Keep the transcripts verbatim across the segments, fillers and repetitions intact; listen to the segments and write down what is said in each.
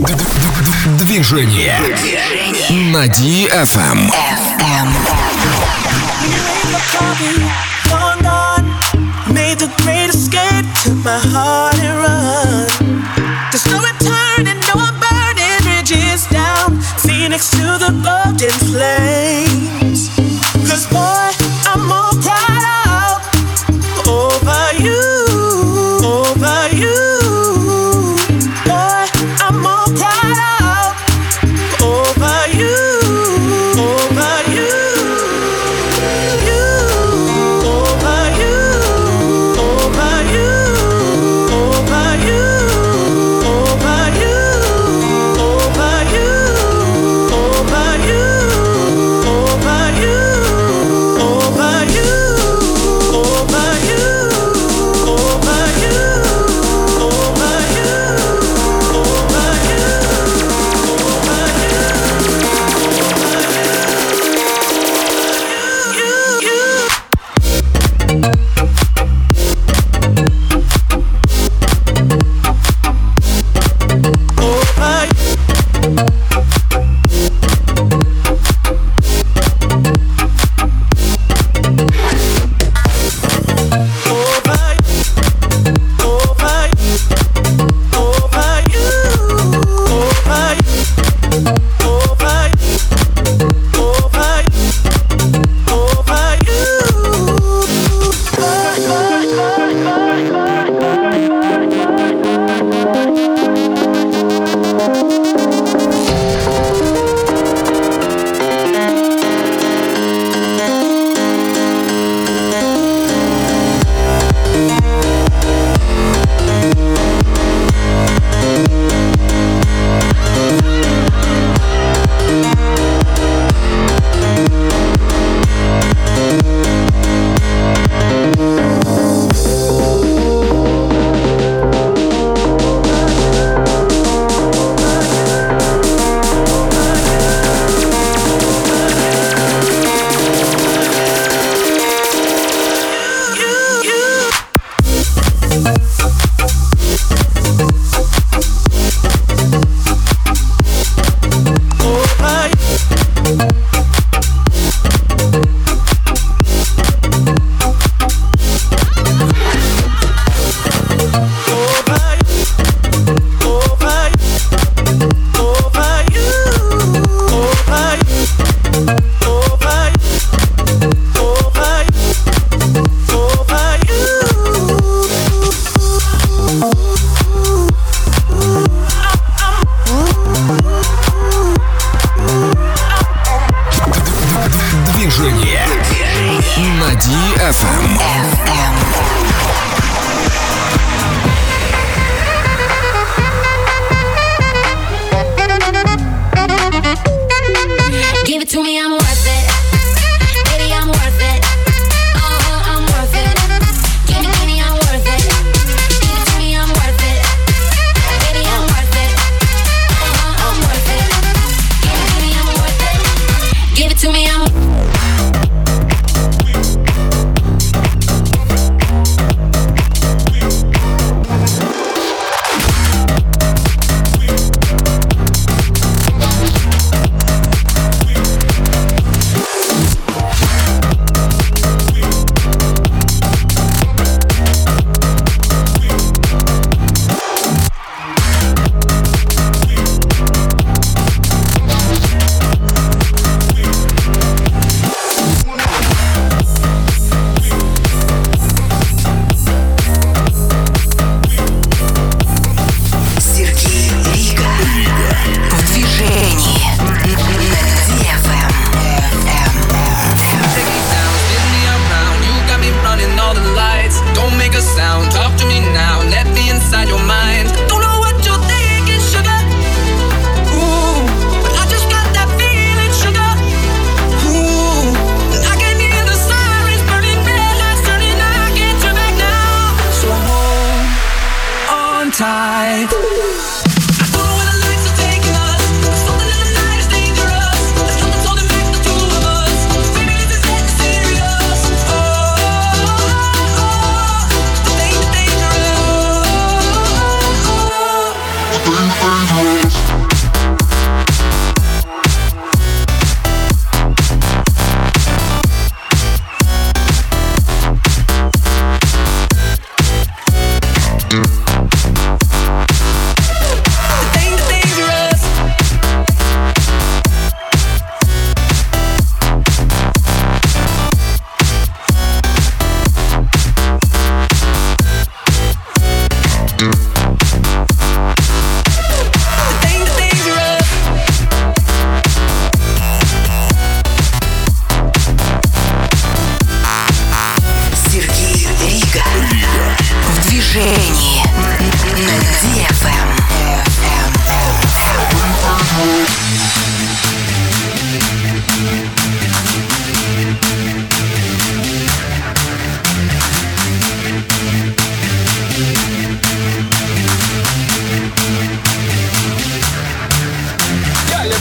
Движение на ди эф эм. Made the great escape, took my heart and run. There's no return and no burning bridges down Phoenix to the golden flames. Cause boy, I'm all cried out over you, over you. Boy, I'm all cried out over you, over you.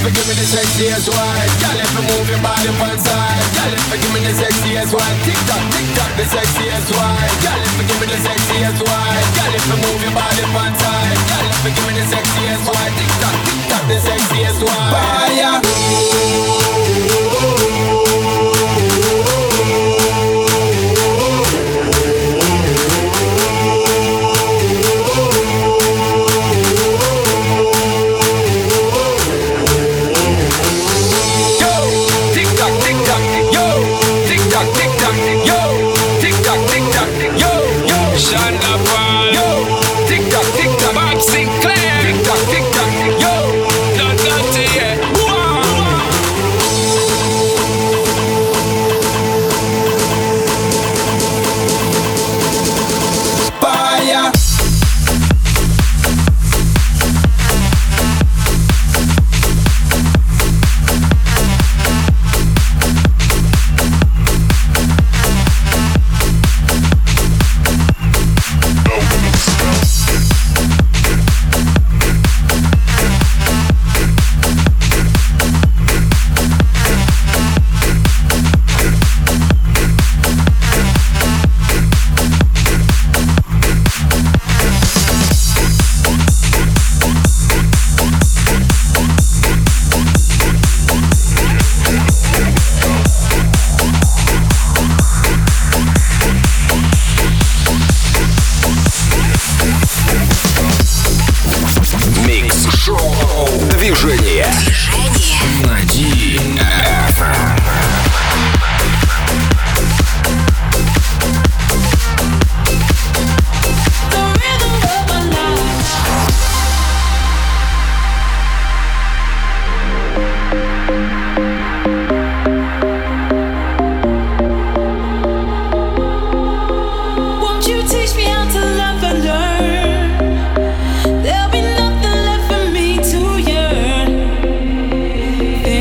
you give me the sexiest one. Girl, if you move your body one side. Girl, if you give me the sexiest one. Tick tock, tick tock, the sexiest one. Girl, if you give me the sexiest one. Girl, if you move your body one side. Girl, if you give me the sexiest one. Tick tock, tick tock, the sexiest one. Fire. There'll be nothing left for me to yearn.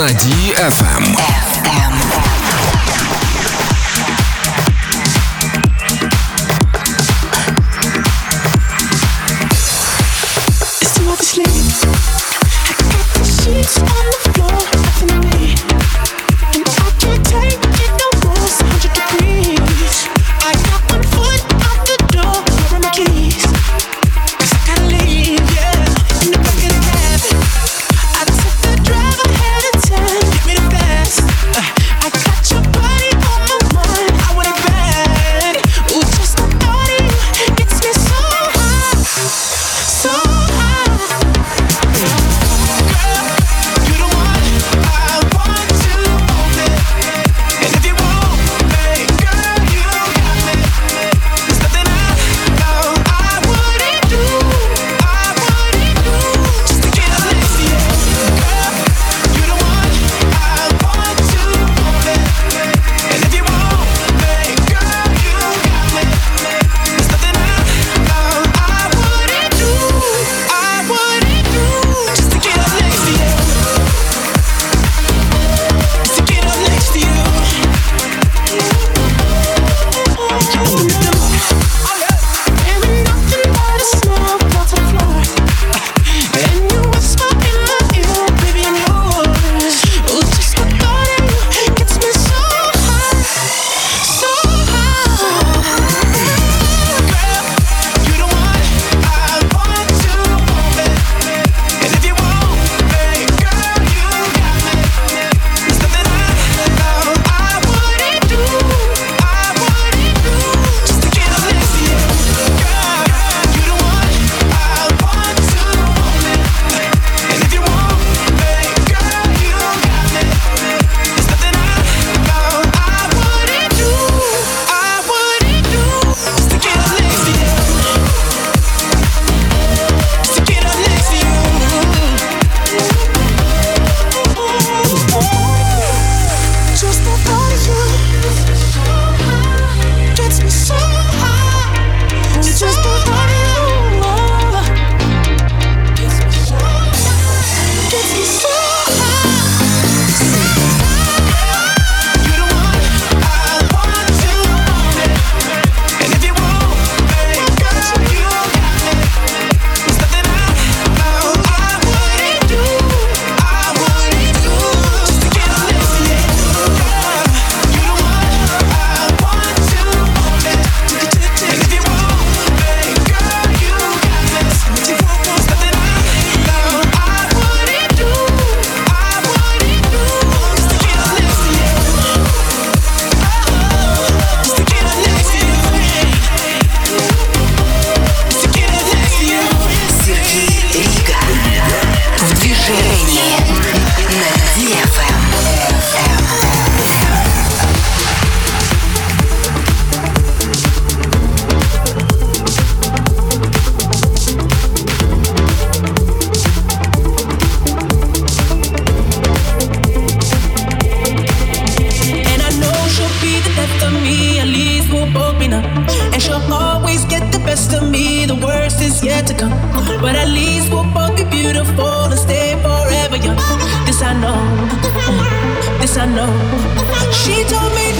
Мади эф эм. Sheets on the floor, nothing to me. And I can't take it no more, it's one hundred degrees. I got one foot out the door, where are my keys? 'Cause I gotta leave, yeah. In the back of the cab, I took the drive ahead of time. Give me the fast. uh, I got your body on my mind, I want it bad. Ooh, just the thought of you gets me so high, so high. But at least we'll both be beautiful and stay forever young. This I know, this I know. She told me